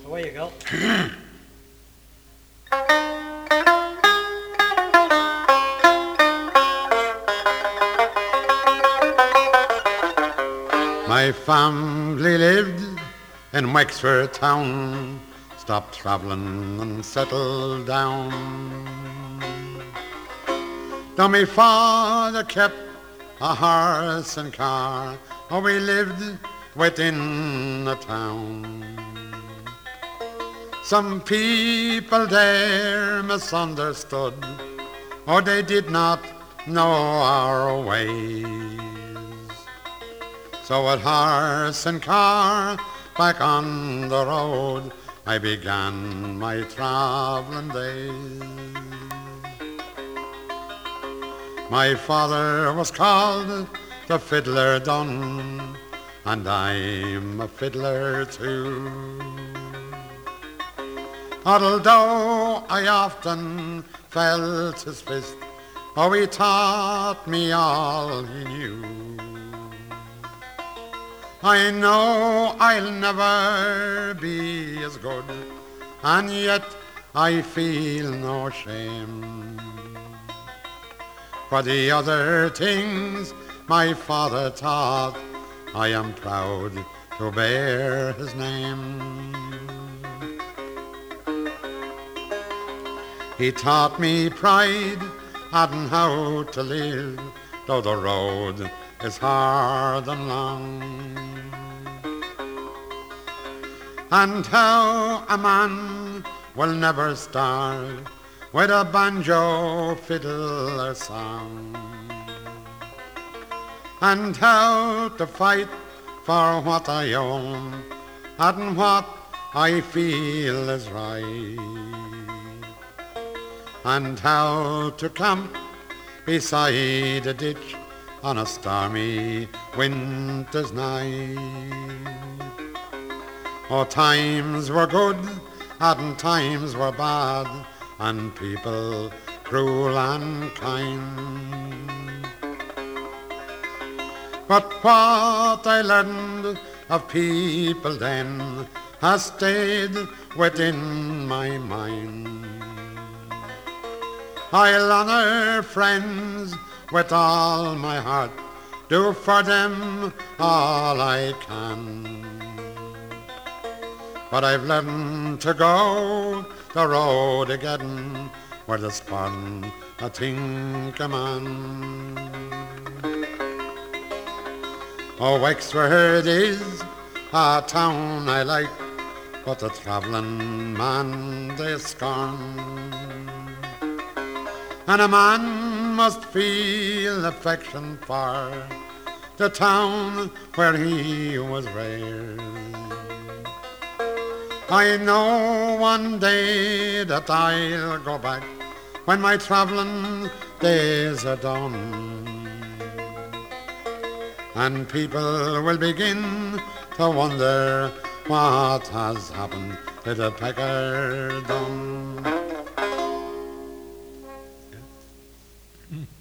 Away you go. My family lived in Wexford town, stopped travelling and settled down. Though my father kept a horse and car, oh, we lived within the town. Some people there misunderstood, or they did not know our ways. So with horse and car back on the road, I began my travelling days. My father was called the Fiddler Dunn, and I'm a fiddler too. Although I often felt his fist, oh, he taught me all he knew. I know I'll never be as good, and yet I feel no shame. For the other things my father taught, I am proud to bear his name. He taught me pride and how to live, though the road is hard and long, and how a man will never starve with a banjo, fiddle or song, and how to fight for what I own and what I feel is right, and how to camp beside a ditch on a stormy winter's night. Oh, times were good and times were bad, and people cruel and kind. But what I learned of people then has stayed within my mind. I'll honour friends with all my heart, do for them all I can. But I've learned to go the road again, where the spun I think a man. Oh, Wexford is a town I like, but the travelling man they scorn. And a man must feel affection for the town where he was reared. I know one day that I'll go back when my travelling days are done, and people will begin to wonder what has happened to the Pecker Dun.